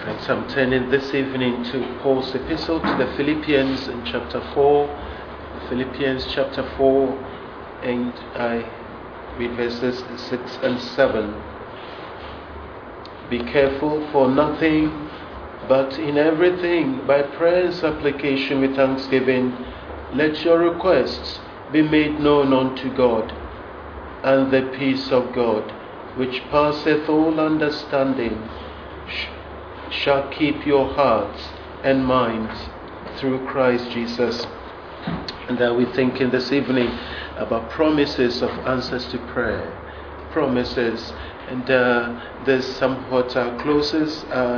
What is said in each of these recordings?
And so I'm turning this evening to Paul's epistle to the Philippians in chapter 4. Philippians chapter 4, and I read verses 6 and 7. Be careful for nothing, but in everything, by prayer and supplication with thanksgiving, let your requests be made known unto God, and the peace of God, which passeth all understanding, shall keep your hearts and minds through Christ Jesus. And we're thinking this evening about promises of answers to prayer. Promises. And this somewhat closes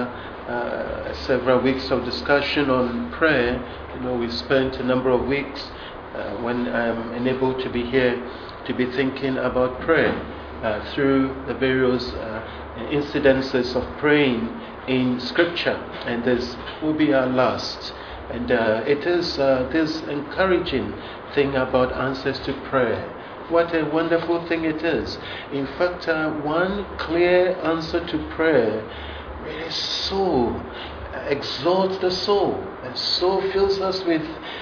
several weeks of discussion on prayer. We've spent a number of weeks when I'm enabled to be here to be thinking about prayer through the various incidences of praying in Scripture, and this will be our last. And it is this encouraging thing about answers to prayer. What a wonderful thing it is. In fact, one clear answer to prayer really so exalts the soul, and so fills us with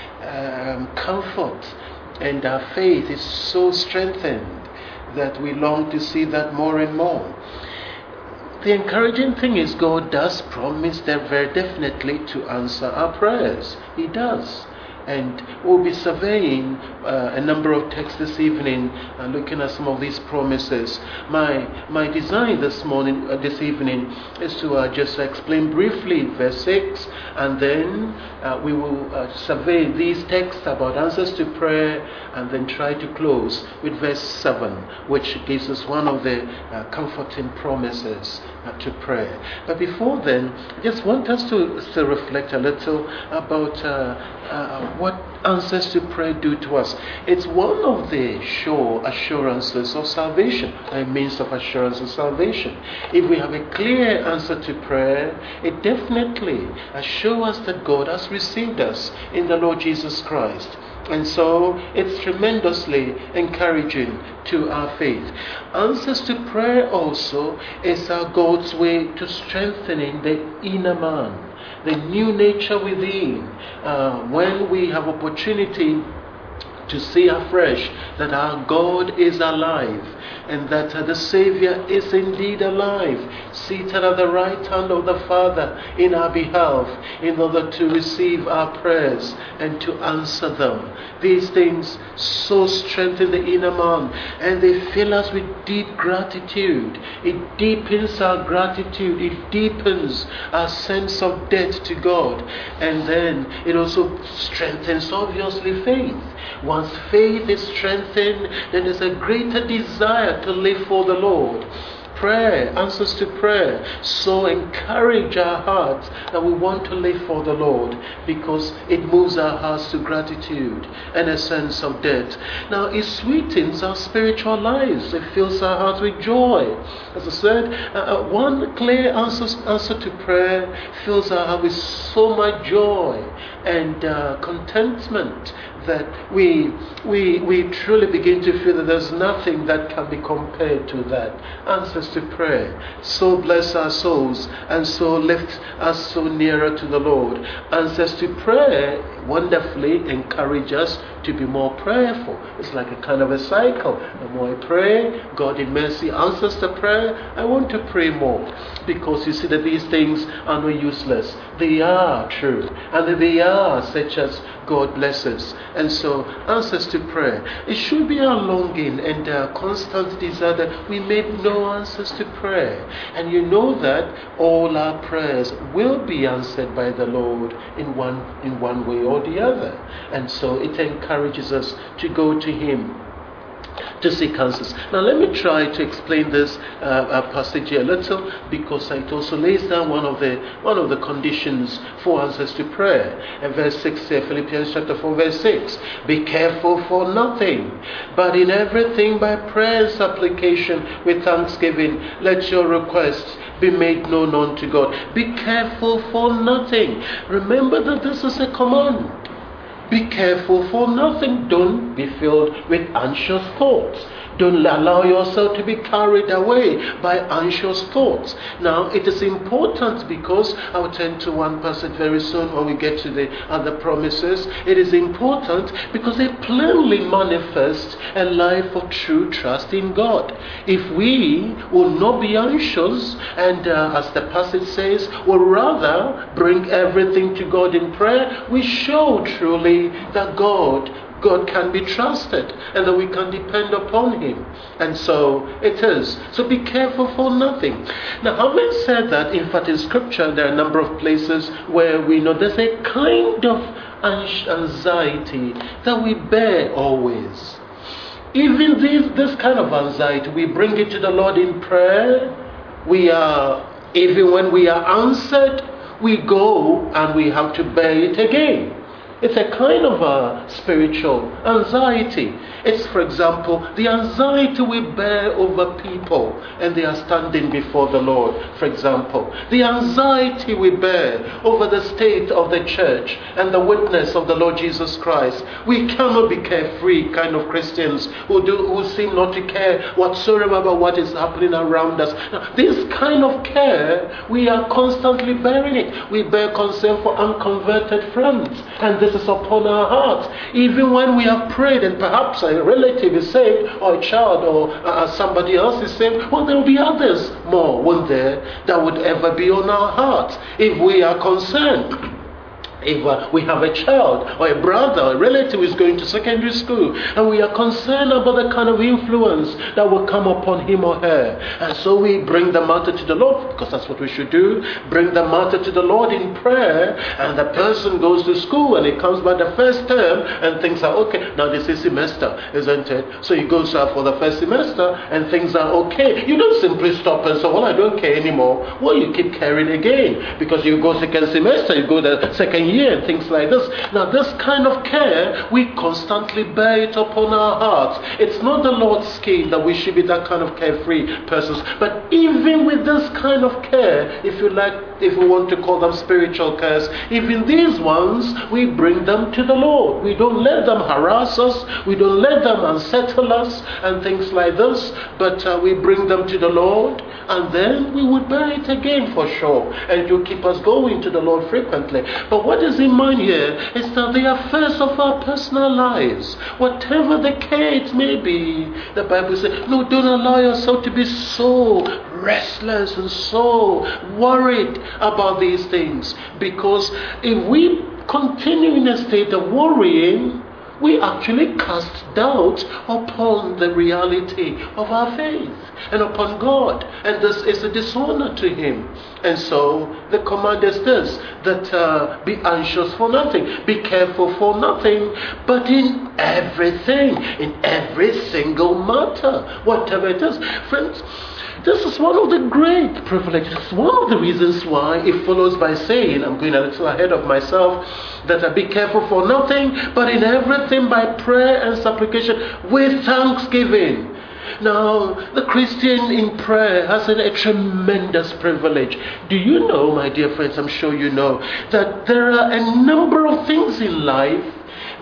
comfort, and our faith is so strengthened that we long to see that more and more. The encouraging thing is God does promise that very definitely to answer our prayers. He does. And we'll be surveying a number of texts this evening, looking at some of these promises. My design this evening, is to just explain briefly verse 6, and then we will survey these texts about answers to prayer, and then try to close with verse 7, which gives us one of the comforting promises to prayer. But before then, I just want us to reflect a little about what answers to prayer do to us. It's one of the sure assurances of salvation, a means of assurance of salvation. If we have a clear answer to prayer, it definitely assures us that God has received us in the Lord Jesus Christ. And so it's tremendously encouraging to our faith. Answers to prayer also is God's way to strengthening the inner man, the new nature within. When we have opportunity to see afresh that our God is alive, and that the Savior is indeed alive, seated at the right hand of the Father in our behalf, in order to receive our prayers and to answer them. These things so strengthen the inner man, and they fill us with deep gratitude. It deepens our gratitude. It deepens our sense of debt to God. And then it also strengthens, obviously, faith. Once faith is strengthened, then there's a greater desire to live for the Lord. Prayer, answers to prayer, so encourage our hearts that we want to live for the Lord, because it moves our hearts to gratitude and a sense of debt. Now, it sweetens our spiritual lives. It fills our hearts with joy. As I said, one clear answer to prayer fills our heart with so much joy and contentment that we truly begin to feel that there's nothing that can be compared to that. Answers to prayer so bless our souls and so lift us so nearer to the Lord. Answers to prayer wonderfully encourage us to be more prayerful. It's like a kind of a cycle. The more I pray, God in mercy answers the prayer. I want to pray more, because you see that these things are not useless. They are true, and they are such as God blesses. And so, answers to prayer. It should be our longing and our constant desire that we may know answers to prayer. And you know that all our prayers will be answered by the Lord in one way or the other. And so it encourages us to go to Him to seek answers. Now let me try to explain this passage here a little, because it also lays down one of the conditions for answers to prayer. And verse 6 here, Philippians chapter 4 verse 6. Be careful for nothing, but in everything by prayer and supplication with thanksgiving, let your requests be made known unto God. Be careful for nothing. Remember that this is a command. Be careful for nothing. Don't be filled with anxious thoughts. Don't allow yourself to be carried away by anxious thoughts. Now, it is important because I'll turn to one passage very soon when we get to the other promises. It is important because they plainly manifest a life of true trust in God. If we will not be anxious and, as the passage says, will rather bring everything to God in prayer, we show truly that God can be trusted and that we can depend upon Him. And so it is. So be careful for nothing. Now, having said that, in fact in Scripture there are a number of places where we know there's a kind of anxiety that we bear always. Even this kind of anxiety, we bring it to the Lord in prayer. Even when we are answered, we go and we have to bear it again. It's a kind of a spiritual anxiety. It's, for example, the anxiety we bear over people and they are standing before the Lord, for example. The anxiety we bear over the state of the church and the witness of the Lord Jesus Christ. We cannot be carefree kind of Christians who seem not to care whatsoever about what is happening around us. Now, this kind of care, we are constantly bearing it. We bear concern for unconverted friends, and this is upon our hearts. Even when we have prayed and perhaps a relative is saved or a child or somebody else is saved, well, there will be others more, won't there, that would ever be on our hearts if we are concerned. If we have a child or a brother or a relative who is going to secondary school and we are concerned about the kind of influence that will come upon him or her, and so we bring the matter to the Lord, because that's what we should do, bring the matter to the Lord in prayer, and the person goes to school and he comes by the first term and things are okay. Now this is semester, isn't it? So he goes out for the first semester and things are okay. You don't simply stop and say, well, I don't care anymore. Well, you keep caring again, because you go second semester, you go the second year and things like this. Now this kind of care, we constantly bear it upon our hearts. It's not the Lord's scheme that we should be that kind of carefree persons, but even with this kind of care, if you like, if we want to call them spiritual cares, even these ones, we bring them to the Lord. We don't let them harass us, we don't let them unsettle us and things like this, but we bring them to the Lord, and then we will bear it again for sure, and it will keep us going to the Lord frequently. But what is in mind here is that the affairs of our personal lives, whatever the care it may be, the Bible says, no, don't allow yourself to be so restless and so worried about these things, because if we continue in a state of worrying, we actually cast doubt upon the reality of our faith and upon God, and this is a dishonor to Him. And so the command is this, that be anxious for nothing, be careful for nothing, but in everything, in every single matter, whatever it is. Friends, this is one of the great privileges. One of the reasons why it follows by saying, I'm going a little ahead of myself, that I be careful for nothing, but in everything by prayer and supplication with thanksgiving. Now, the Christian in prayer has a tremendous privilege. Do you know, my dear friends, I'm sure you know, that there are a number of things in life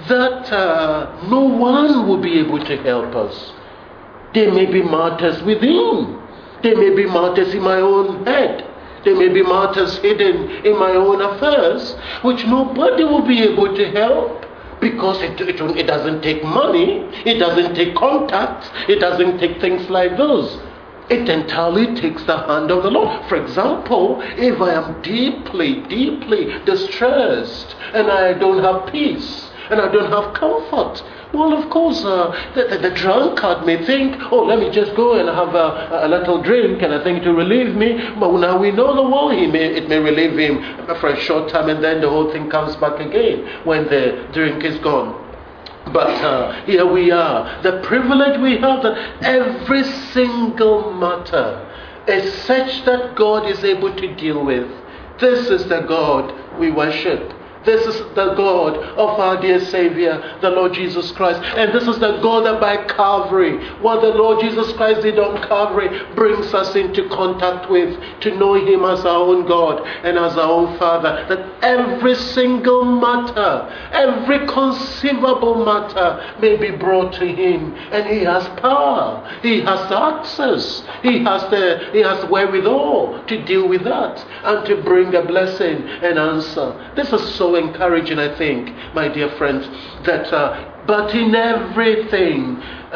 that no one will be able to help us. There may be matters within. There may be matters in my own head. There may be matters hidden in my own affairs, which nobody will be able to help, because it doesn't take money, it doesn't take contacts, it doesn't take things like those. It entirely takes the hand of the Lord. For example, if I am deeply, deeply distressed and I don't have peace and I don't have comfort, well, of course, the drunkard may think, oh, let me just go and have a little drink and I think to relieve me. But now we know the world, it may relieve him for a short time, and then the whole thing comes back again when the drink is gone. But here we are. The privilege we have that every single matter is such that God is able to deal with. This is the God we worship. This is the God of our dear Savior, the Lord Jesus Christ. And this is the God that by Calvary, what the Lord Jesus Christ did on Calvary, brings us into contact with, to know Him as our own God and as our own Father. That every single matter, every conceivable matter may be brought to Him. And He has power. He has access. He has wherewithal to deal with that and to bring a blessing and answer. This is so encouraging, I think, my dear friends, that but in everything,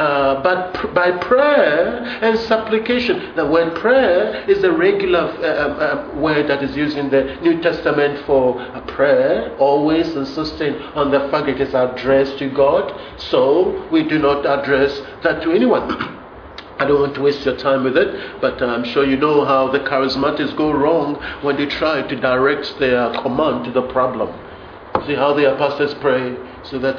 but by prayer and supplication. The word prayer is a regular word that is used in the New Testament for prayer, always insisting on the fact it is addressed to God. So we do not address that to anyone. I don't want to waste your time with it, but I'm sure you know how the charismatics go wrong when they try to direct their command to the problem. See how the apostles pray, so that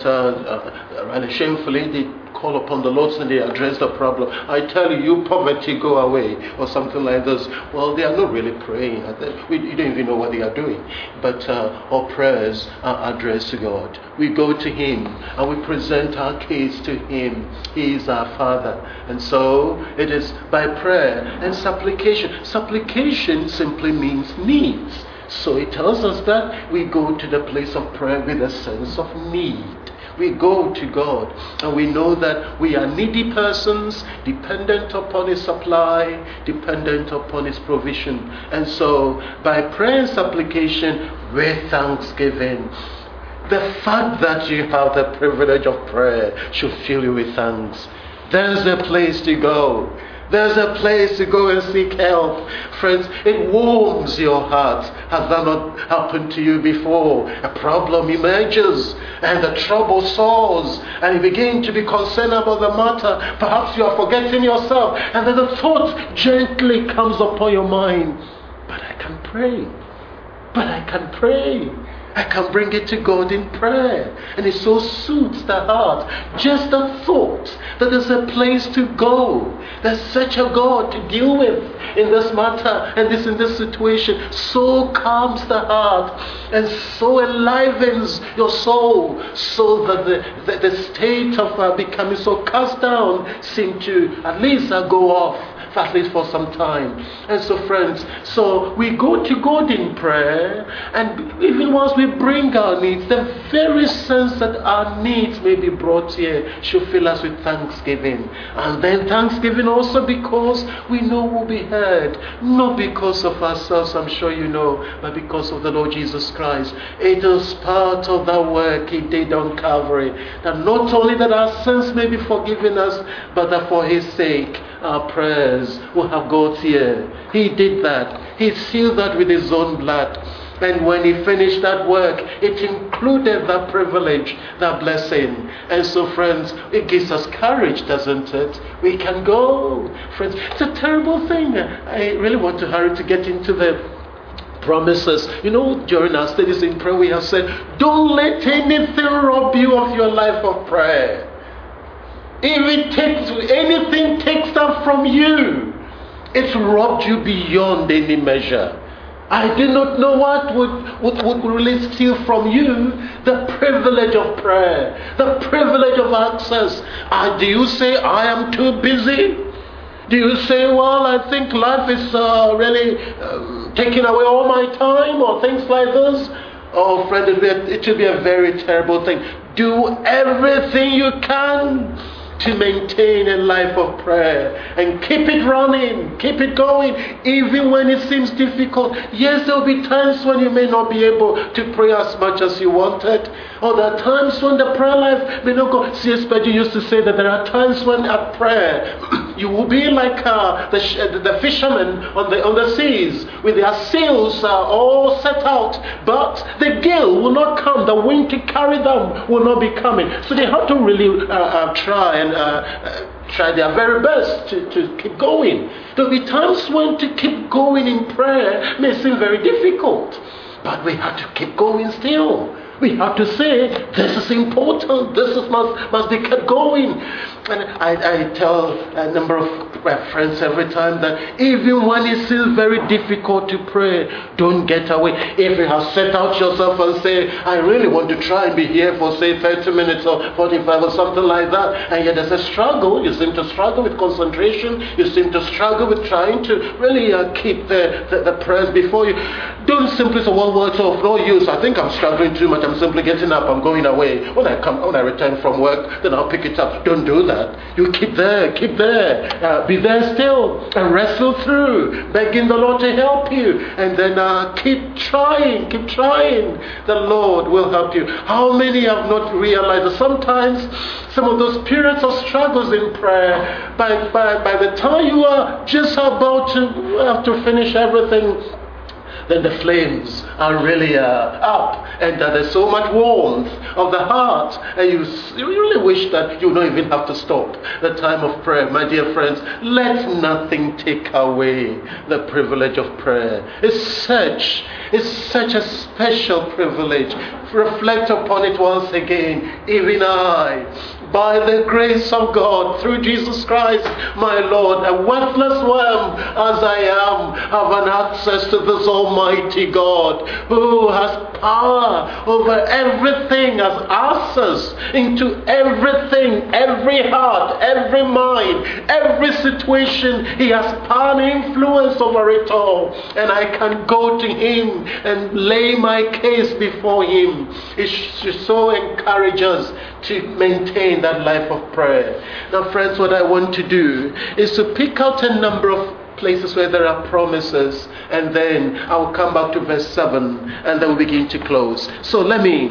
and shamefully they call upon the Lord and they address the problem. I tell you, poverty, go away, or something like this. Well, they are not really praying. You don't even know what they are doing. But our prayers are addressed to God. We go to Him and we present our case to Him. He is our Father. And so it is by prayer and supplication. Supplication simply means needs. So it tells us that we go to the place of prayer with a sense of need. We go to God and we know that we are needy persons, dependent upon His supply, dependent upon His provision. And so by prayer and supplication with thanksgiving, the fact that you have the privilege of prayer should fill you with thanks. There's a place to go. There's a place to go and seek help. Friends, it warms your heart. Has that not happened to you before? A problem emerges and the trouble soars and you begin to be concerned about the matter. Perhaps you are forgetting yourself and then the thought gently comes upon your mind. But I can pray. But I can pray. I can bring it to God in prayer. And it so soothes the heart. Just the thought that there's a place to go. There's such a God to deal with in this matter and in this situation. So calms the heart and so enlivens your soul, so that the state of becoming so cast down seems to at least go off. At least for some time. And so friends, so we go to God in prayer, and even once we bring our needs, the very sense that our needs may be brought here should fill us with thanksgiving. And then thanksgiving also because we know we'll be heard, not because of ourselves, I'm sure you know, but because of the Lord Jesus Christ. It is part of the work He did on Calvary, that not only that our sins may be forgiven us, but that for His sake our prayers will have God's ear. He did that. He sealed that with His own blood. And when He finished that work, it included that privilege, that blessing. And so, friends, it gives us courage, doesn't it? We can go. Friends, it's a terrible thing. I really want to hurry to get into the promises. You know, during our studies in prayer, we have said, don't let anything rob you of your life of prayer. If anything takes that from you, it's robbed you beyond any measure. I do not know what would really steal from you the privilege of prayer, the privilege of access. Do you say, I am too busy? Do you say, well, I think life is really taking away all my time, or things like this? Oh, friend, it will be a very terrible thing. Do everything you can to maintain a life of prayer and keep it running, keep it going, even when it seems difficult. Yes, there will be times when you may not be able to pray as much as you wanted, or there are times when the prayer life may not go. C.S. Spurgeon used to say that there are times when at prayer you will be like the fishermen on the seas with their sails all set out, but the gale will not come, the wind to carry them will not be coming. So they have to really try their very best to keep going. There will be times when to keep going in prayer may seem very difficult, but we have to keep going still. We have to say, this is important. This must be kept going. And I tell a number of friends every time that even when it seems very difficult to pray, don't get away. If you have set out yourself and say, I really want to try and be here for say 30 minutes or 45 or something like that, and yet there's a struggle, you seem to struggle with concentration, you seem to struggle with trying to really keep the prayers before you. Don't simply say, well, it's of no use. I think I'm struggling too much. I'm simply getting up. I'm going away. When I return from work, then I'll pick it up. Don't do that. You keep there. Be there still and wrestle through, begging the Lord to help you. And then keep trying. The Lord will help you. How many have not realized that sometimes some of those periods of struggles in prayer, by the time you are just about to have to finish everything, then the flames are really up, and there's so much warmth of the heart, and you really wish that you don't even have to stop the time of prayer. My dear friends, let nothing take away the privilege of prayer. It's such a special privilege. Reflect upon it once again. Even I, by the grace of God, through Jesus Christ, my Lord, a worthless worm as I am, have an access to this Almighty God who has power over everything, has access into everything, every heart, every mind, every situation. He has power and influence over it all. And I can go to Him and lay my case before Him. It should so encourage us to maintain that life of prayer. Now, friends, what I want to do is to pick out a number of places where there are promises, and then I will come back to verse 7 and then we'll begin to close. So let me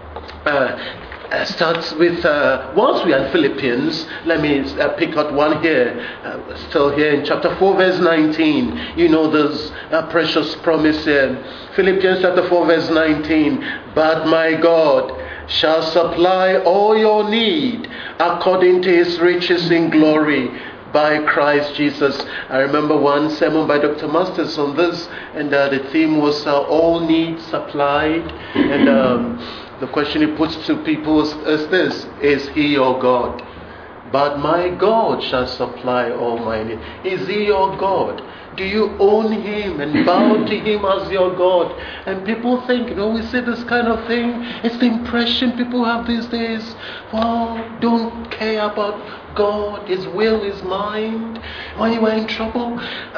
start with, once we are in Philippians, let me pick out one here, still here in chapter 4 verse 19. You know this precious promise here. Philippians chapter 4 verse 19. But my God shall supply all your need according to His riches in glory by Christ Jesus. I remember one sermon by Dr. Masters on this, and the theme was all needs supplied. And the question he puts to people is this: is He your God? But my God shall supply all my needs. Is He your God? Do you own Him and bow to Him as your God? And people think, we say this kind of thing. It's the impression people have these days. Well, don't care about God, His will, His mind. When you are in trouble,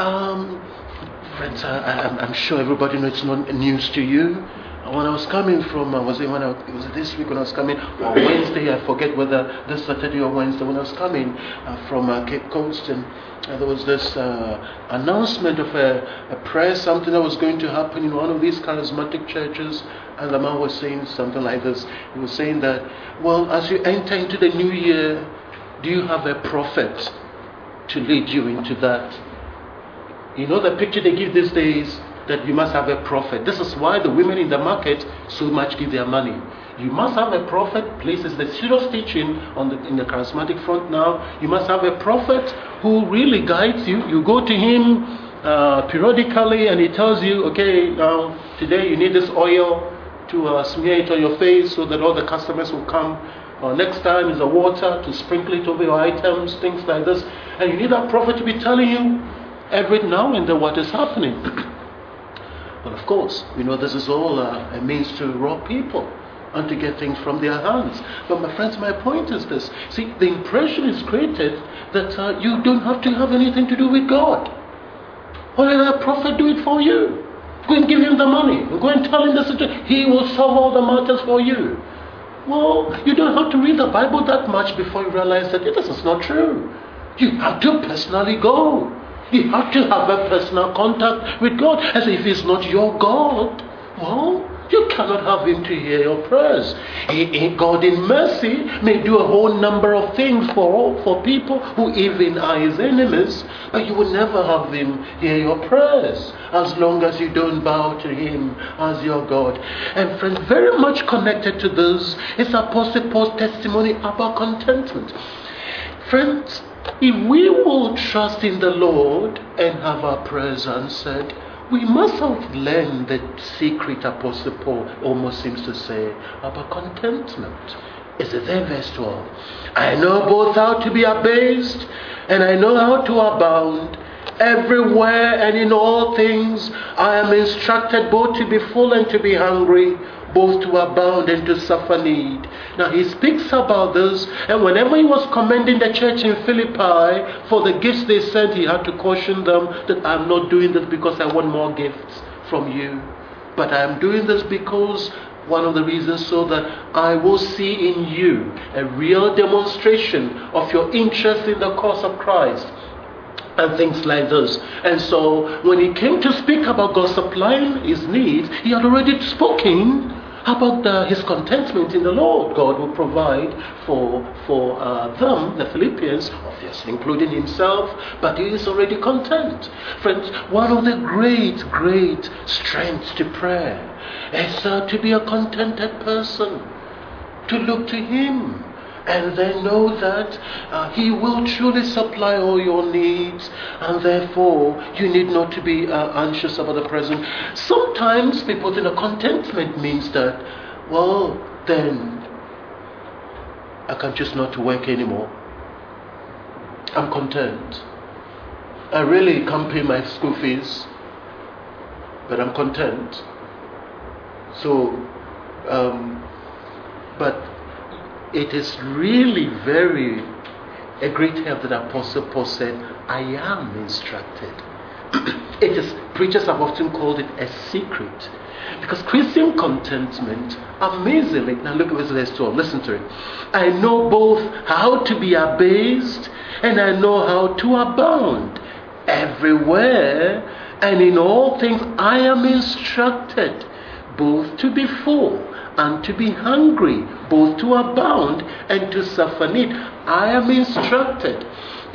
friends, I'm sure everybody knows it's not news to you. When I was coming from, it was this week when I was coming, or Wednesday, I forget whether this Saturday or Wednesday, when I was coming from Cape Coast, and there was this announcement of a prayer, something that was going to happen in one of these charismatic churches, and the man was saying something like this. He was saying that, well, as you enter into the new year, do you have a prophet to lead you into that? You know the picture they give these days, that you must have a prophet. This is why the women in the market so much give their money. You must have a prophet. Please, it's the serious teaching in the charismatic front now. You must have a prophet who really guides you. You go to him periodically and he tells you, okay, now today you need this oil to smear it on your face so that all the customers will come. Next time is the water to sprinkle it over your items, things like this. And you need that prophet to be telling you every now and then what is happening. But of course, we know this is all a means to rob people and to get things from their hands. But my friends, my point is this. See, the impression is created that you don't have to have anything to do with God. Why let a prophet do it for you? Go and give him the money. Go and tell him the situation. He will solve all the matters for you. Well, you don't have to read the Bible that much before you realize that this is not true. You have to personally go. You have to have a personal contact with God. As if He's not your God, well, you cannot have Him to hear your prayers. God in mercy may do a whole number of things for people who even are His enemies, but you will never have Him hear your prayers as long as you don't bow to Him as your God. And friends, very much connected to this is Apostle Paul's testimony about contentment. Friends, if we will trust in the Lord and have our prayers answered, we must have learned the secret, Apostle Paul almost seems to say, about contentment. Is it there, verse 12? I know both how to be abased and I know how to abound. Everywhere and in all things I am instructed both to be full and to be hungry, both to abound and to suffer need. Now he speaks about this, and whenever he was commending the church in Philippi for the gifts they sent, he had to caution them that I'm not doing this because I want more gifts from you, but I'm doing this because one of the reasons so that I will see in you a real demonstration of your interest in the cause of Christ and things like this. And so when he came to speak about God supplying his needs, he had already spoken about his contentment in the Lord. God will provide for them, the Philippians, obviously including himself, but he is already content. Friends, one of the great strengths to prayer is to be a contented person, to look to him, and then know that he will truly supply all your needs, and therefore you need not to be anxious about the present. Sometimes people think that contentment means that, well, then I can choose not to work anymore. I'm content. I really can't pay my school fees, but I'm content. So, but it is really a great help that Apostle Paul said, I am instructed. Preachers have often called it a secret. Because Christian contentment, amazingly, now look at verse 12, listen to it. I know both how to be abased and I know how to abound. Everywhere and in all things I am instructed, both to be full and to be hungry, both to abound and to suffer need. I am instructed.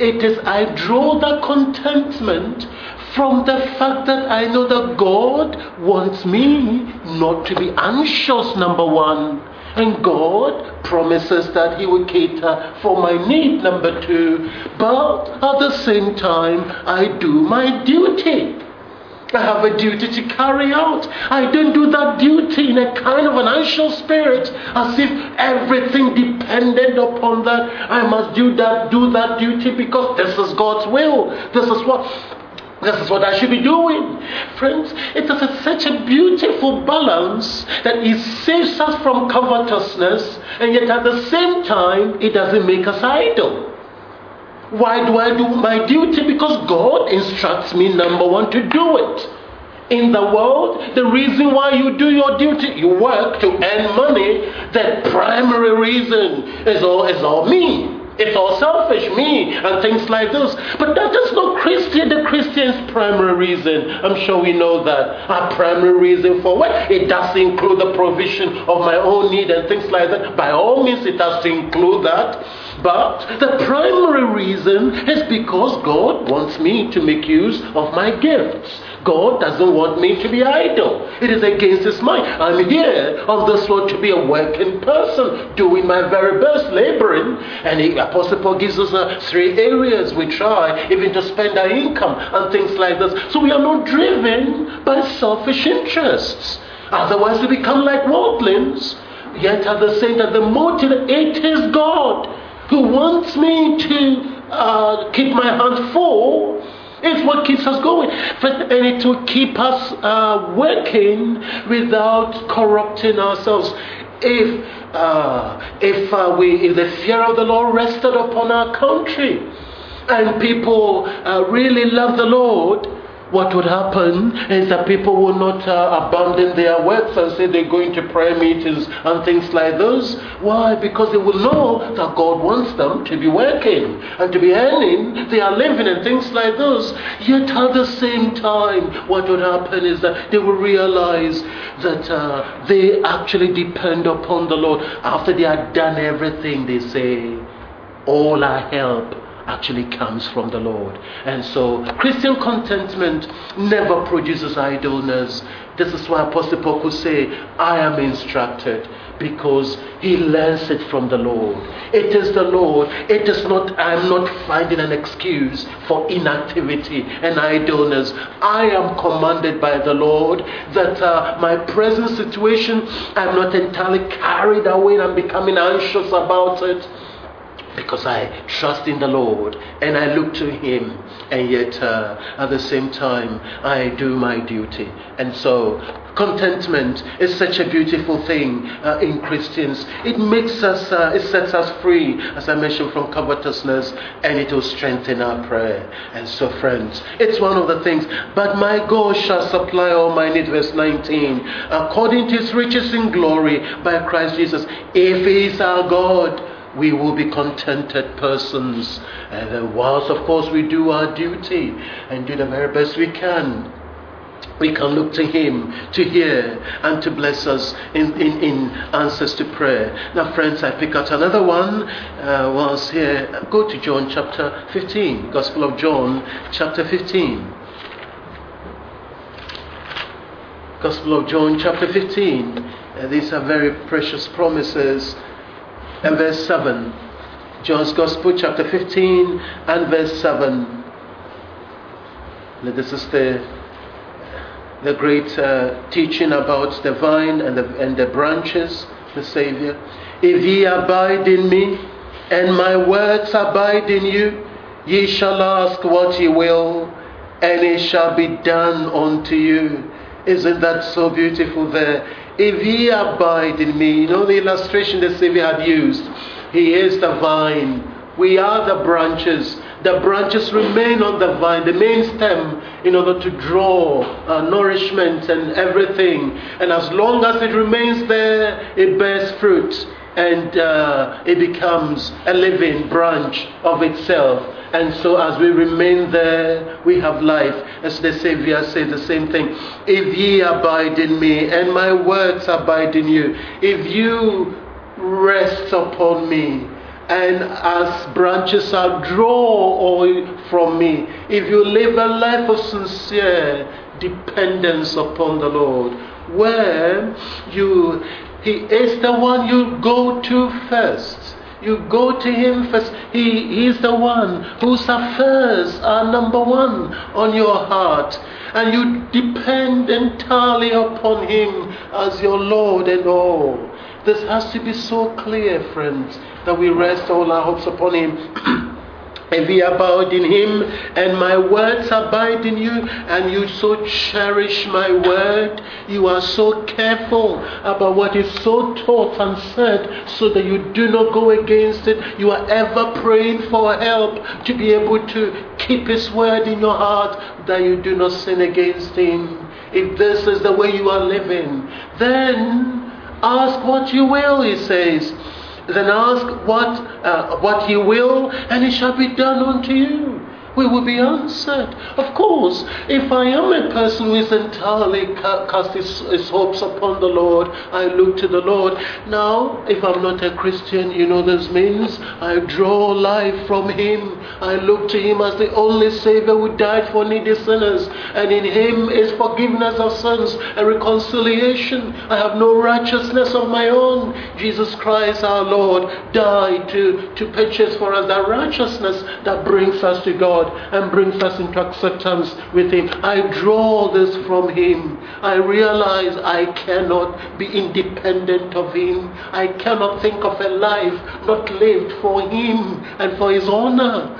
I draw the contentment from the fact that I know that God wants me not to be anxious, number one. And God promises that he will cater for my need, number two. But at the same time, I do my duty. I have a duty to carry out. I don't do that duty in a kind of an anxious spirit, as if everything depended upon that. I must do that duty because this is God's will. This is what I should be doing. Friends, it is such a beautiful balance that it saves us from covetousness, and yet at the same time, it doesn't make us idle. Why do I do my duty? Because God instructs me, number one, to do it. In the world, the reason why you do your duty, you work to earn money, the primary reason is all me. It's all selfish, me, and things like this. But that is not the Christian's primary reason. I'm sure we know that. Our primary reason for what? It does include the provision of my own need and things like that. By all means, it has to include that. But the primary reason is because God wants me to make use of my gifts. God doesn't want me to be idle. It is against his mind. I'm here on this world to be a working person, doing my very best, laboring. And the Apostle Paul gives us 3 areas we try even to spend our income and things like this. So we are not driven by selfish interests. Otherwise we become like worldlings. Yet at the same time, the motive, it is God who wants me to keep my hands full. It's what keeps us going. And it will keep us working without corrupting ourselves. If the fear of the Lord rested upon our country and people really love the Lord, what would happen is that people will not abandon their works and say they're going to prayer meetings and things like those. Why? Because they will know that God wants them to be working and to be earning their living and things like those. Yet at the same time, what would happen is that they will realize that they actually depend upon the Lord. After they have done everything, they say, all our help, actually comes from the Lord. And so Christian contentment never produces idleness. This is why Apostle Paul could say, I am instructed, because he learns it from the Lord. It is the Lord. It is not, I'm not finding an excuse for inactivity and idleness. I am commanded by the Lord that my present situation, I'm not entirely carried away and I'm becoming anxious about it, because I trust in the Lord and I look to Him, and yet at the same time I do my duty. And so contentment is such a beautiful thing in Christians. It makes us, it sets us free, as I mentioned, from covetousness, and it will strengthen our prayer. And so, friends, it's one of the things. But my God shall supply all my need, verse 19, according to His riches in glory by Christ Jesus. If He is our God, we will be contented persons. And whilst, of course, we do our duty and do the very best we can, we can look to Him to hear and to bless us in answers to prayer. Now, friends, I pick out another one whilst here. Go to John chapter 15, Gospel of John chapter 15. Gospel of John chapter 15. These are very precious promises. And verse 7, John's Gospel, chapter 15, and verse 7. This is the great teaching about the vine and the branches, the Savior. If ye abide in me, and my words abide in you, ye shall ask what ye will, and it shall be done unto you. Isn't that so beautiful there? If ye abide in me, you know the illustration the Savior had used. He is the vine. We are the branches. The branches remain on the vine, the main stem, in order to draw nourishment and everything. And as long as it remains there, it bears fruit. And it becomes a living branch of itself. And so as we remain there, we have life. As the Savior said the same thing. If ye abide in me, and my words abide in you, if you rest upon me, and as branches are draw oil from me, if you live a life of sincere dependence upon the Lord, where He is the one you go to first. You go to Him first. He is the one whose affairs are number one on your heart. And you depend entirely upon Him as your Lord and all. This has to be so clear, friends, that we rest all our hopes upon Him. If ye abide in Him, and my words abide in you, and you so cherish my word, you are so careful about what is so taught and said, so that you do not go against it. You are ever praying for help to be able to keep His word in your heart, that you do not sin against Him. If this is the way you are living, then ask what you will, He says. Then ask what ye will, and it shall be done unto you. We will be answered. Of course, if I am a person who is entirely cast his hopes upon the Lord, I look to the Lord. Now, if I'm not a Christian, you know this means I draw life from Him. I look to Him as the only Savior who died for needy sinners, and in Him is forgiveness of sins and reconciliation. I have no righteousness of my own. Jesus Christ our Lord died to purchase for us that righteousness that brings us to God and brings us into acceptance with Him. I draw this from Him. I realize I cannot be independent of Him. I cannot think of a life not lived for Him and for His honor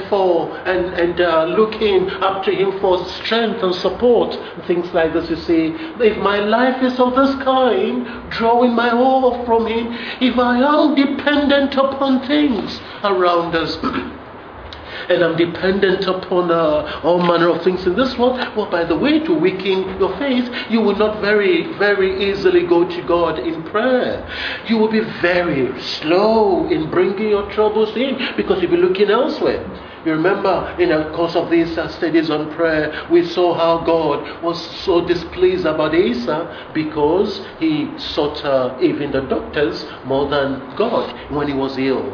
and looking up to Him for strength and support, things like this. You see, if my life is of this kind, drawing my all from Him, if I am dependent upon things around us, and I'm dependent upon all manner of things in this world, well, by the way, to weaken your faith, you will not very, very easily go to God in prayer. You will be very slow in bringing your troubles to Him, because you'll be looking elsewhere. You remember in the course of these studies on prayer, we saw how God was so displeased about Asa because he sought even the doctors more than God when he was ill.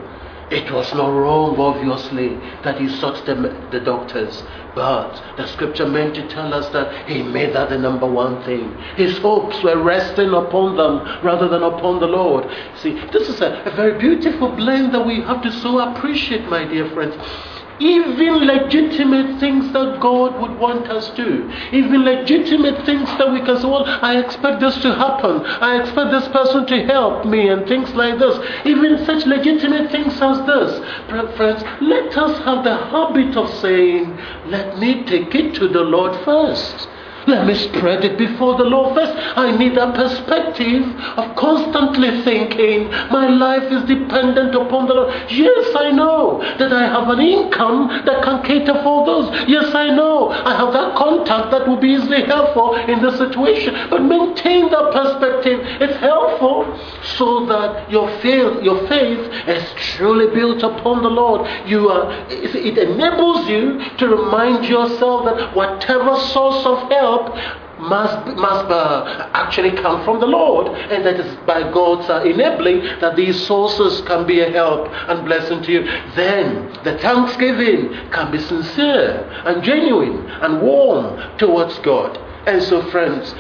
It was not wrong, obviously, that he sought the doctors. But the scripture meant to tell us that he made that the number one thing. His hopes were resting upon them rather than upon the Lord. See, this is a very beautiful blend that we have to so appreciate, my dear friends. Even legitimate things that God would want us to. Even legitimate things that we can say, well, I expect this to happen. I expect this person to help me and things like this. Even such legitimate things as this. Friends, let us have the habit of saying, let me take it to the Lord first. Let me spread it before the Lord first. I need a perspective of constantly thinking my life is dependent upon the Lord. Yes, I know that I have an income that can cater for those. Yes, I know I have that contact that will be easily helpful in this situation. But maintain that perspective. It's helpful so that your faith is truly built upon the Lord. It enables you to remind yourself that whatever source of help must actually come from the Lord, and that is by God's enabling that these sources can be a help and blessing to you. Then the thanksgiving can be sincere and genuine and warm towards God. And so, friends,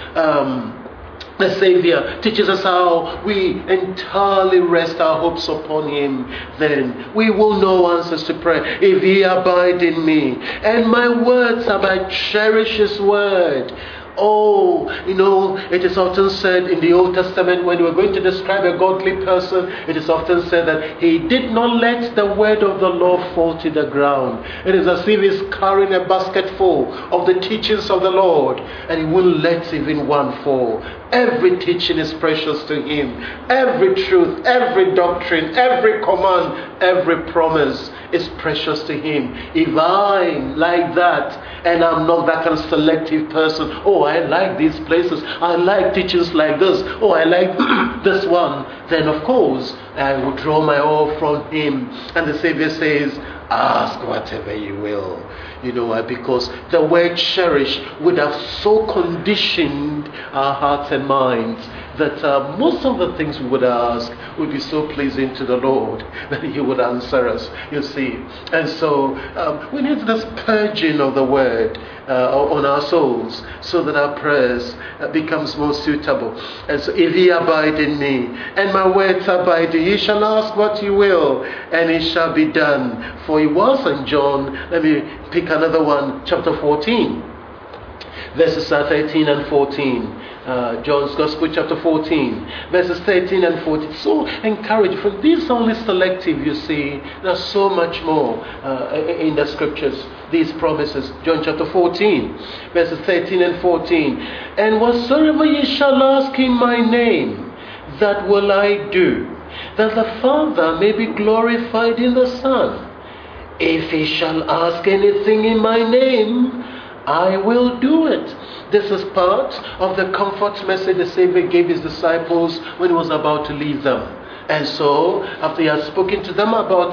the Savior teaches us how we entirely rest our hopes upon Him. Then we will know answers to prayer. If He abide in me, and my words abide, cherish His word. Oh, it is often said in the Old Testament, when we're going to describe a godly person, it is often said that he did not let the word of the Lord fall to the ground. It is as if he's carrying a basket full of the teachings of the Lord, and he wouldn't let even one fall. Every teaching is precious to him. Every truth, every doctrine, every command, every promise is precious to him. If I'm like that, and I'm not that kind of selective person, oh, I like these places, I like teachings like this, oh, I like this one, then of course I will draw my all from him. And the Savior says, ask whatever you will. You know why? Because the word cherish would have so conditioned our hearts and minds that most of the things we would ask would be so pleasing to the Lord that He would answer us, you see. And so we need this purging of the word on our souls so that our prayers becomes more suitable. And so if He abide in me and my words abide in you, ye shall ask what you will and it shall be done. For it was in John, let me pick another one, chapter 14. Verses 13 and 14. John's Gospel, chapter 14, verses 13 and 14. So encouraging. For these are only selective, you see. There's so much more in the scriptures, these promises. John chapter 14, verses 13 and 14. And whatsoever ye shall ask in my name, that will I do, that the Father may be glorified in the Son. If he shall ask anything in my name, I will do it. This is part of the comfort message the Savior gave his disciples when he was about to leave them. And so, after he had spoken to them about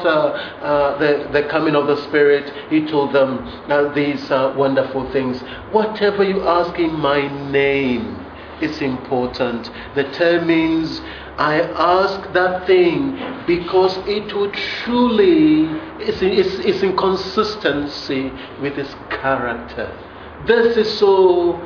the coming of the Spirit, he told them these wonderful things. Whatever you ask in my name, it's important. The term means I ask that thing because it would truly, it's in consistency with his character. This is so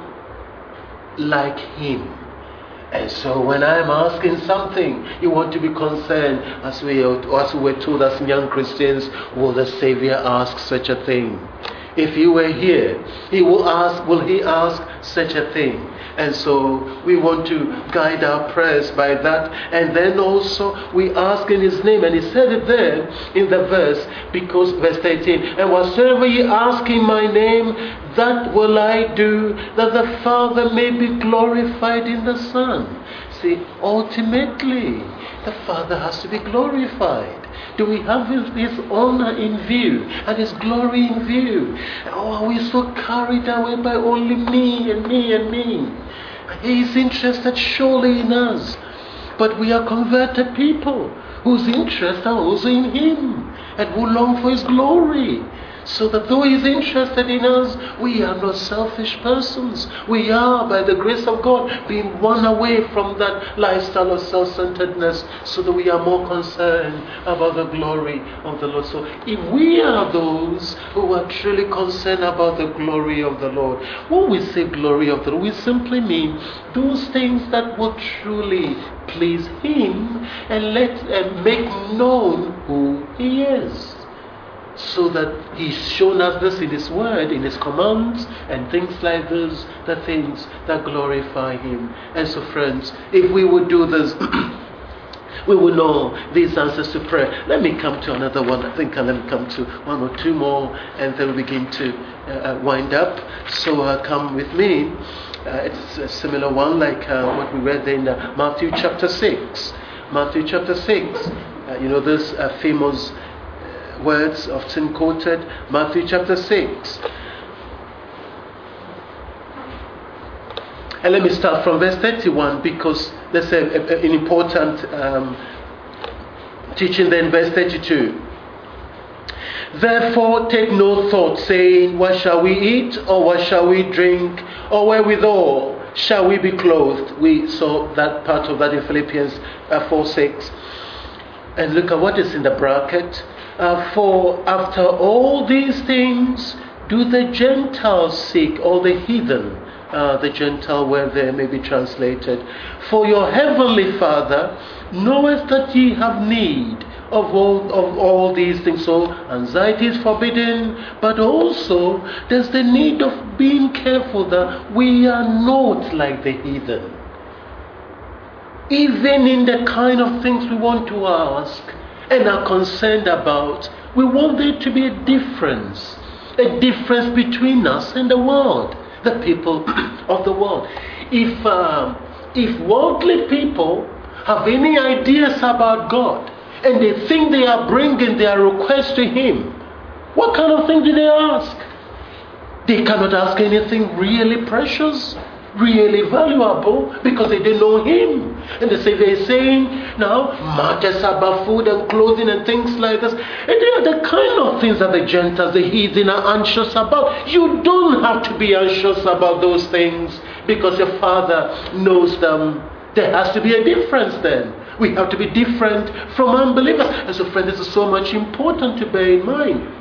like him. And so when I'm asking something, you want to be concerned, as we were told as young Christians, will the Savior ask such a thing? If he were here, will he ask such a thing? And so we want to guide our prayers by that. And then also we ask in his name. And he said it there in the verse, because verse 13, and whatsoever ye ask in my name, that will I do, that the Father may be glorified in the Son. See, ultimately, the Father has to be glorified. Do we have his honor in view and his glory in view? Or are we so carried away by only me and me and me? He is interested surely in us. But we are converted people whose interests are also in him and who long for his glory. So that though He's interested in us, we are not selfish persons. We are, by the grace of God, being won away from that lifestyle of self-centeredness, so that we are more concerned about the glory of the Lord. So if we are those who are truly concerned about the glory of the Lord, when we say glory of the Lord, we simply mean those things that will truly please Him and make known who He is. So that He's shown us this in His Word, in His commands, and things like this, the things that glorify Him. And so, friends, if we would do this, we will know these answers to prayer. Let me come to another one. I think let me come to one or two more, and then we begin to wind up. So come with me. It's a similar one like what we read in Matthew chapter 6. Matthew chapter 6. Those famous words often quoted. Matthew chapter 6. And let me start from verse 31 because there's an important teaching there in verse 32. Therefore take no thought, saying, what shall we eat, or what shall we drink, or wherewithal shall we be clothed? We saw that part of that in Philippians 4:6. And look at what is in the bracket. For after all these things do the Gentiles seek, or the heathen, the Gentile word there may be translated. For your heavenly Father knoweth that ye have need of all these things. So anxiety is forbidden, but also there's the need of being careful that we are not like the heathen. Even in the kind of things we want to ask and are concerned about, we want there to be a difference between us and the world, the people of the world. If worldly people have any ideas about God and they think they are bringing their request to Him, what kind of thing do they ask? They cannot ask anything really precious, really valuable, because they don't know Him. And they say they're saying now matters about food and clothing and things like this. And they are the kind of things that the Gentiles, the heathen, are anxious about. You don't have to be anxious about those things because your Father knows them. There has to be a difference then. We have to be different from unbelievers. And so, friend, this is so much important to bear in mind.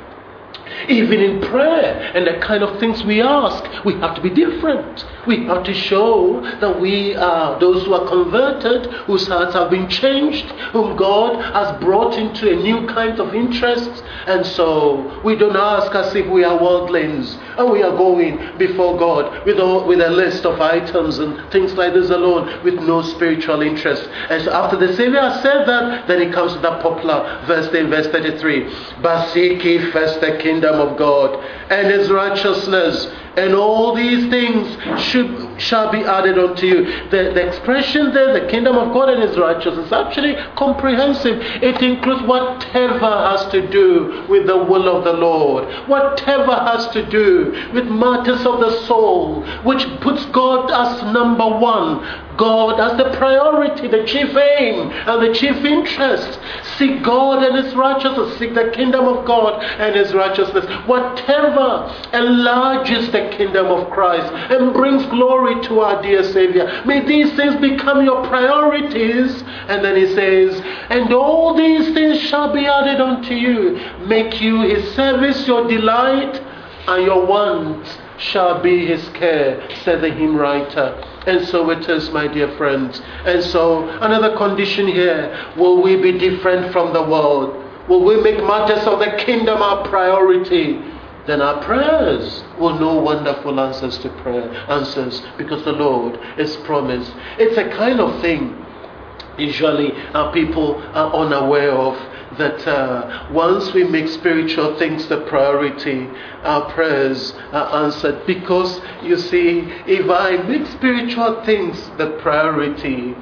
Even in prayer and the kind of things we ask, we have to be different. We have to show that we are those who are converted, whose hearts have been changed, whom God has brought into a new kind of interest. And so we don't ask as if we are worldlings and we are going before God with a list of items and things like this alone, with no spiritual interest. And so after the Savior has said that, then it comes to that popular verse in verse 33. But seek ye first the kingdom of God and His righteousness, and all these things shall be added unto you. The expression there, the kingdom of God and His righteousness, is actually comprehensive. It includes whatever has to do with the will of the Lord, whatever has to do with matters of the soul, which puts God as number one, God as the priority, the chief aim and the chief interest. Seek God and His righteousness. Seek the kingdom of God and His righteousness. Whatever enlarges the kingdom of Christ and brings glory to our dear Savior, may these things become your priorities. And then He says, and all these things shall be added unto you. Make you His service your delight, and your wants shall be His care, said the hymn writer. And so it is, my dear friends. And so another condition here: will we be different from the world? Will we make matters of the kingdom our priority? Then our prayers will know wonderful answers to answers, because the Lord is promised. It's a kind of thing usually people are unaware of, that once we make spiritual things the priority, our prayers are answered. Because you see, if I make spiritual things the priority,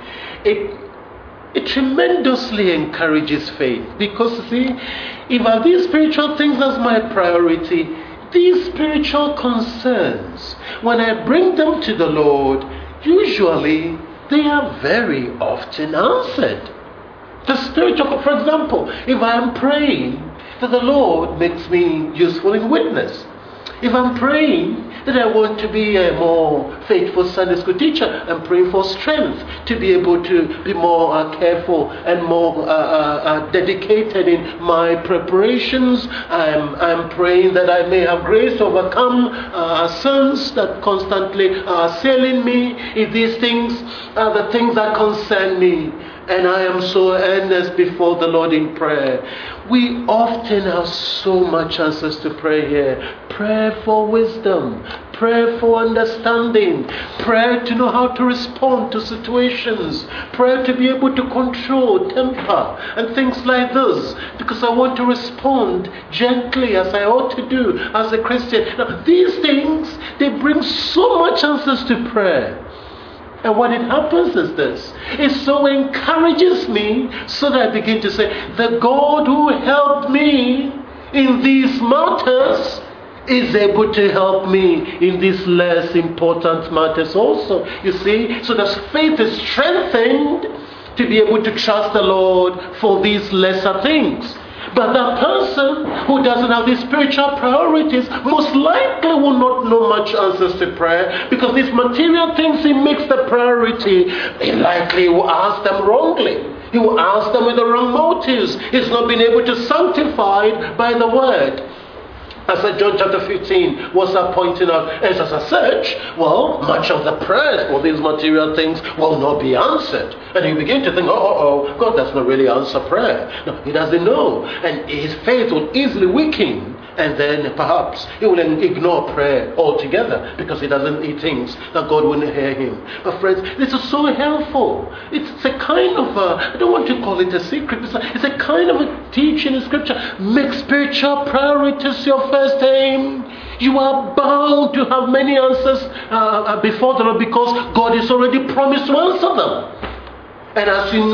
it tremendously encourages faith. Because you see, if I have these spiritual things as my priority, these spiritual concerns, when I bring them to the Lord, usually they are very often answered. The spiritual, for example, if I am praying that the Lord makes me useful in witness. If I'm praying that I want to be a more faithful Sunday school teacher, I'm praying for strength to be able to be more careful and more dedicated in my preparations. I'm praying that I may have grace to overcome sins that constantly are assailing me. If these things are the things that concern me, and I am so earnest before the Lord in prayer. We often have so much answers to prayer here. Prayer for wisdom, prayer for understanding, prayer to know how to respond to situations, prayer to be able to control temper and things like this, because I want to respond gently as I ought to do as a Christian. Now, these things, they bring so much answers to prayer. And what it happens is this. It so encourages me so that I begin to say, the God who helped me in these matters is able to help me in these less important matters also. You see, so that faith is strengthened to be able to trust the Lord for these lesser things. But that person who doesn't have these spiritual priorities most likely will not know much answers to prayer, because these material things he makes the priority. He likely will ask them wrongly. He will ask them with the wrong motives. He's not been able to sanctify by the word. As John chapter 15 was pointing out, as a such, well, much of the prayers for these material things will not be answered. And you begin to think, God does not really answer prayer. No, he doesn't know. And his faith will easily weaken. And then perhaps he will ignore prayer altogether because he thinks that God wouldn't hear him. But friends, this is so helpful. It's a kind of I don't want to call it a secret. It's a kind of a teaching in Scripture. Make spiritual priorities your first aim. You are bound to have many answers before the Lord, because God is already promised to answer them. And as you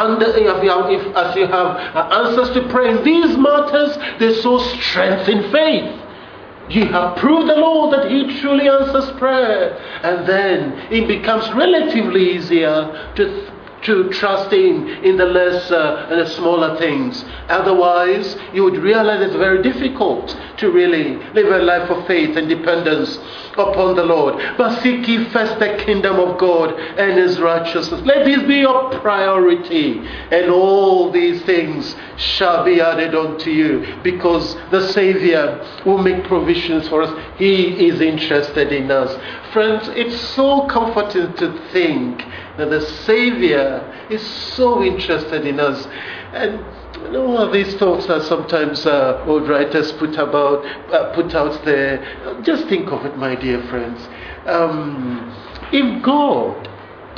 have answers to pray in these matters, they sow strength in faith. You have proved the Lord that He truly answers prayer, and then it becomes relatively easier to trust Him in the less and the smaller things. Otherwise, you would realize it's very difficult to really live a life of faith and dependence upon the Lord. But seek ye first the kingdom of God and His righteousness. Let this be your priority, and all these things shall be added unto you, because the Savior will make provisions for us. He is interested in us. Friends, it's so comforting to think that the Savior is so interested in us. And all of these thoughts that sometimes old writers put out there, just think of it, my dear friends. If God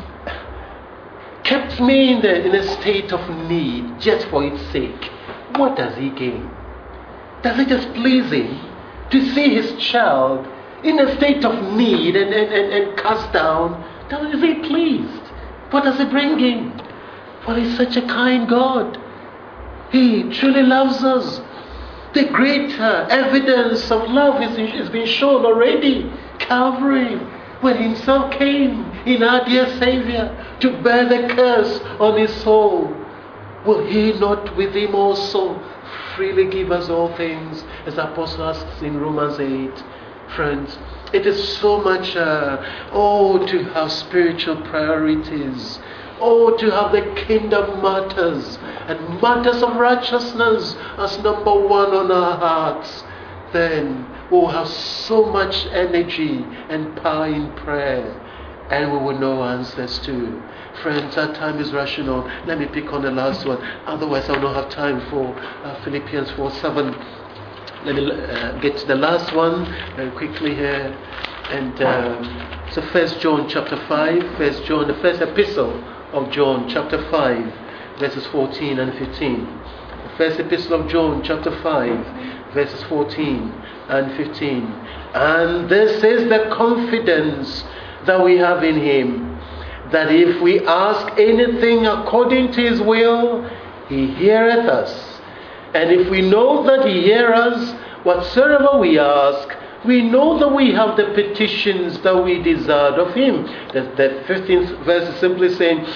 kept me in a state of need just for its sake, what does He gain? Does it just please Him to see His child in a state of need and cast down? Is He pleased? What does it bring Him? For He's such a kind God. He truly loves us. The greater evidence of love is being shown already. Calvary, when Himself came in our dear Savior to bear the curse on His soul. Will He not with Him also freely give us all things, as the Apostle asks in Romans 8? Friends, it is so much, to have spiritual priorities. To have the kingdom matters and matters of righteousness as number one on our hearts. Then we'll have so much energy and power in prayer, and we will know answers too. Friends, our time is rushing on. Let me pick on the last one. Otherwise, I'll not have time for Philippians 4:7. Let me get to the last one very quickly here. And so 1 John chapter 5. 1 John, the first epistle of John chapter 5, verses 14 and 15. The first epistle of John chapter 5, verses 14 and 15. And this is the confidence that we have in Him, that if we ask anything according to His will, He heareth us. And if we know that He heareth us, whatsoever we ask, we know that we have the petitions that we desired of Him. The 15th verse is simply saying,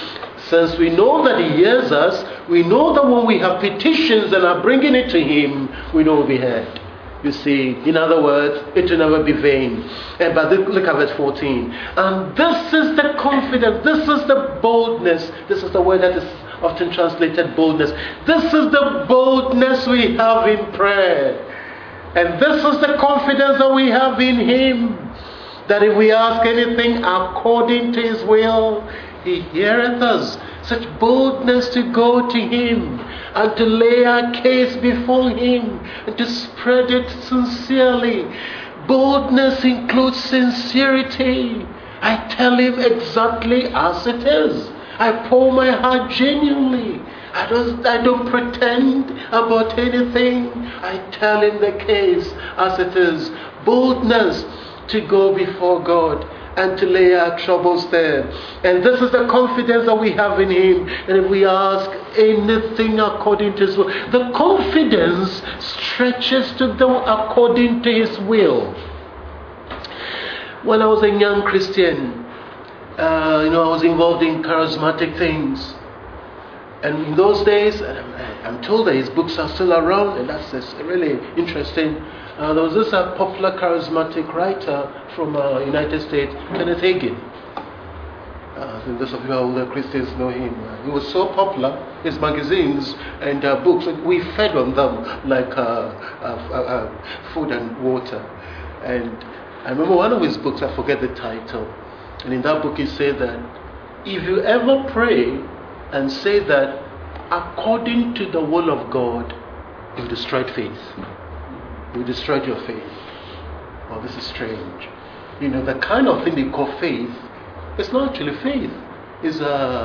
Since we know that He hears us, we know that when we have petitions and are bringing it to Him, we know we'll be heard. You see, in other words, it will never be vain. But look at verse 14. And this is the confidence, this is the boldness, this is the word that is often translated boldness. This is the boldness we have in prayer. And this is the confidence that we have in Him. That if we ask anything according to His will, He heareth us. Such boldness to go to Him and to lay our case before Him and to spread it sincerely. Boldness includes sincerity. I tell Him exactly as it is. I pour my heart genuinely. I don't pretend about anything. I tell Him the case as it is. Boldness to go before God and to lay our troubles there. And this is the confidence that we have in Him. And if we ask anything according to His will, the confidence stretches to them according to His will. When I was a young Christian, I was involved in charismatic things. And in those days, I'm told that his books are still around, and that's really interesting. There was this popular charismatic writer from United States, Kenneth Hagin. Those of you older Christians know him. He was so popular, his magazines and books, we fed on them like food and water. And I remember one of his books, I forget the title, and in that book he said that if you ever pray and say that according to the will of God, you've destroyed faith. You've destroyed your faith. Oh, this is strange. The kind of thing they call faith, it's not actually faith. It's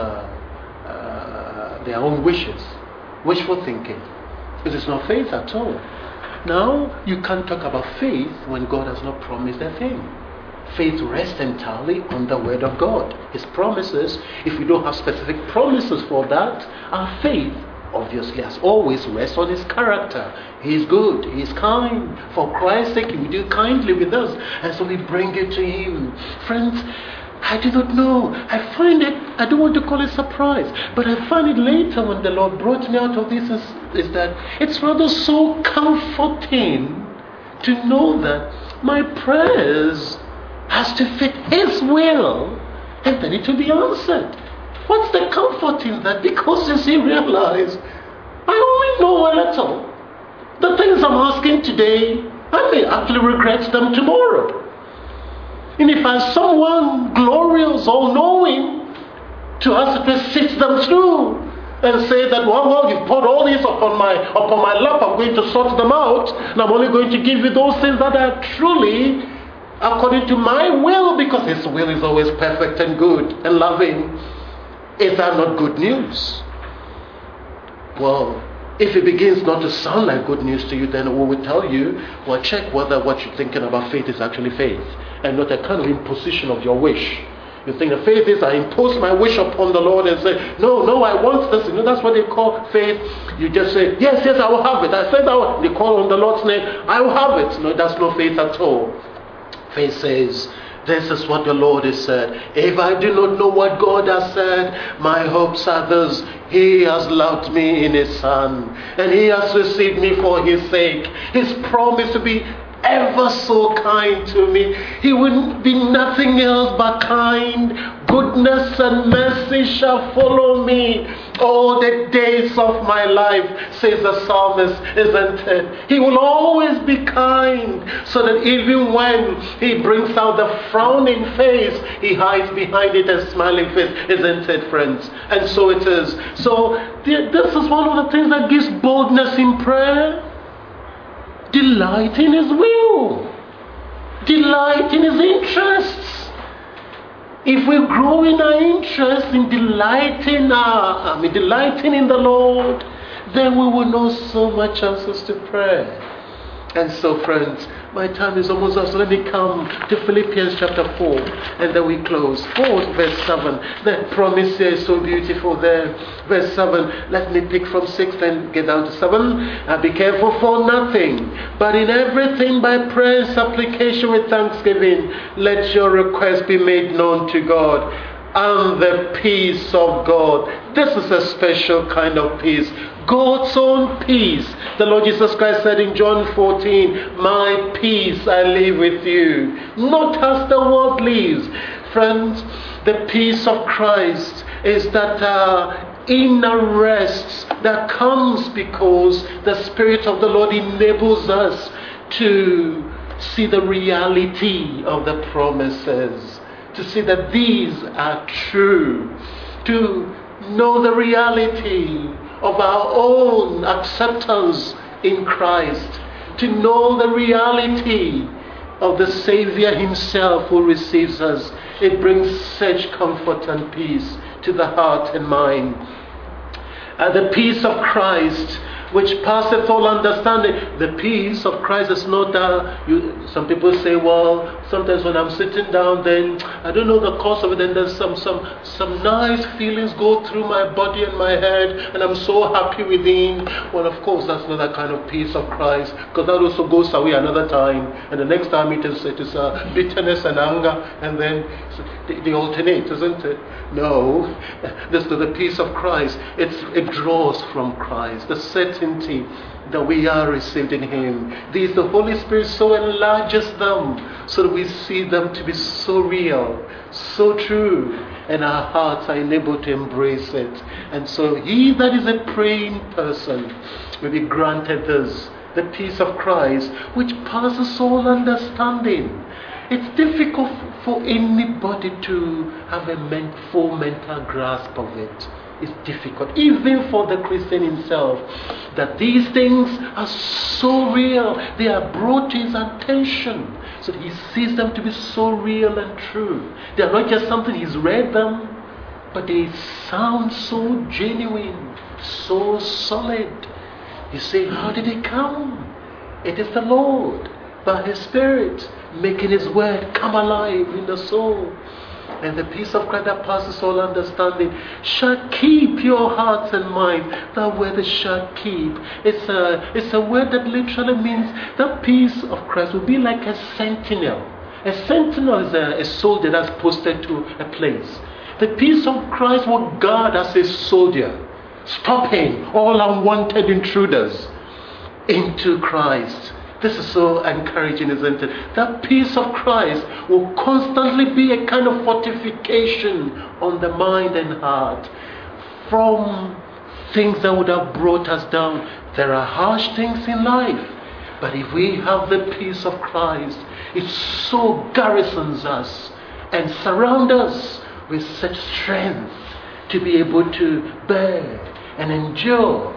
their own wishes, wishful thinking. It is not faith at all. Now, you can't talk about faith when God has not promised a thing. Faith rests entirely on the Word of God. His promises, if we don't have specific promises for that, our faith, obviously, as always, rests on His character. He is good, He is kind. For Christ's sake, He will do kindly with us. And so we bring it to Him. Friends, I do not know. I find it, I don't want to call it surprise, but I find it later when the Lord brought me out of this is that it's rather so comforting to know that my prayers has to fit His will, and then it will be answered. What's the comfort in that? Because as you realize, I only know a little. The things I'm asking today, I may actually regret them tomorrow. And if I'm someone glorious, all-knowing, to ask to sit them through and say that, well, you've put all this upon my lap, I'm going to sort them out, and I'm only going to give you those things that are truly according to my will, because His will is always perfect and good and loving. Is that not good news? Well, if it begins not to sound like good news to you, then we will tell you, well, check whether what you're thinking about faith is actually faith, and not a kind of imposition of your wish. You think the faith is, I impose my wish upon the Lord and say, no, I want this. That's what they call faith. You just say, yes, I will have it. I said they call on the Lord's name, I will have it. No, that's no faith at all. Faith says, this is what the Lord has said. If I do not know what God has said, my hopes are this. He has loved me in His Son, and He has received me for His sake. His promise to be ever so kind to me. He would be nothing else but kind. Goodness and mercy shall follow me all the days of my life, says the psalmist, isn't it? He will always be kind, so that even when He brings out the frowning face, He hides behind it a smiling face, isn't it, friends? And so it is. So this is one of the things that gives boldness in prayer. Delight in His will. Delight in His interests. If we grow in our interest in delighting in the Lord, then we will know so much answers to prayer. And so, friends, my time is almost up, so let me come to Philippians chapter 4, and then we close. 4 verse 7. The promise here is so beautiful there. Verse 7, let me pick from 6 and get down to 7. Be careful for nothing, but in everything by prayer and supplication with thanksgiving, let your requests be made known to God. and the peace of God. This is a special kind of peace. God's own peace. The Lord Jesus Christ said in John 14, my peace I leave with you, not as the world leaves. Friends, the peace of Christ is that inner rest that comes because the Spirit of the Lord enables us to see the reality of the promises, to see that these are true, to know the reality of our own acceptance in Christ, to know the reality of the Savior himself who receives us. It brings such comfort and peace to the heart and mind. The peace of Christ, which passeth all understanding. The peace of Christ is not some people say, well, sometimes when I'm sitting down, then I don't know the cause of it, and there's some nice feelings go through my body and my head, and I'm so happy within. Well, of course, that's not that kind of peace of Christ, because that also goes away another time, and the next time it is bitterness and anger, and then they alternate, isn't it? No, this is the peace of Christ. It draws from Christ, the certainty that we are received in Him. The Holy Spirit so enlarges them so that we see them to be so real, so true, and our hearts are enabled to embrace it. And so he that is a praying person will be granted this, the peace of Christ, which passes all understanding. It's difficult for anybody to have a full mental grasp of it. It's difficult, even for the Christian himself, that these things are so real. They are brought to his attention, so that he sees them to be so real and true. They are not just something he's read them, but they sound so genuine, so solid. You say, how did it come? It is the Lord, by His Spirit, making His word come alive in the soul. And the peace of Christ that passes all understanding shall keep your hearts and minds. That word is shall keep. It's a word that literally means the peace of Christ will be like a sentinel. A sentinel is a soldier that's posted to a place. The peace of Christ will guard as a soldier, stopping all unwanted intruders into Christ. This is so encouraging, isn't it? That peace of Christ will constantly be a kind of fortification on the mind and heart from things that would have brought us down. There are harsh things in life, but if we have the peace of Christ, it so garrisons us and surrounds us with such strength to be able to bear and endure.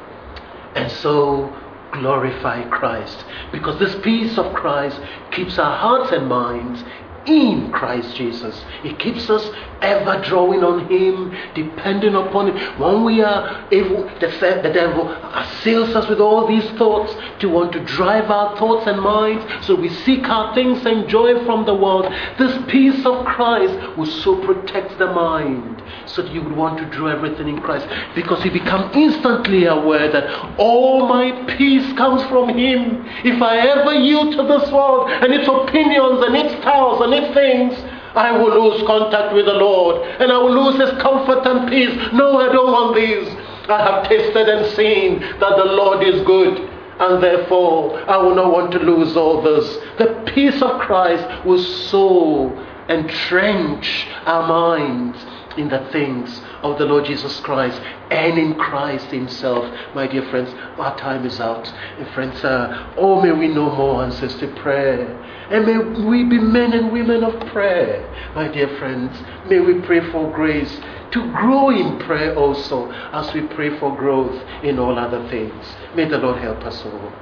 And so glorify Christ, because this peace of Christ keeps our hearts and minds in Christ Jesus. It keeps us ever drawing on Him, depending upon Him. When we are able, the devil assails us with all these thoughts to want to drive our thoughts and minds, so we seek our things and joy from the world. This peace of Christ will so protect the mind, so that you would want to draw everything in Christ, because you become instantly aware that all my peace comes from Him. If I ever yield to this world and its opinions and its styles and its things, I will lose contact with the Lord, and I will lose His comfort and peace. No, I don't want these. I have tasted and seen that the Lord is good, and therefore I will not want to lose all this. The peace of Christ will so entrench our minds in the things of the Lord Jesus Christ and in Christ Himself. My dear friends, our time is out. And friends, may we know more answers to prayer, and may we be men and women of prayer. My dear friends, may we pray for grace to grow in prayer also, as we pray for growth in all other things. May the Lord help us all.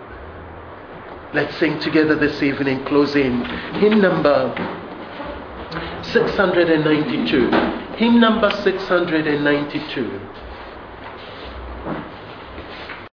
Let's sing together this evening, closing hymn number 692. Hymn number 692.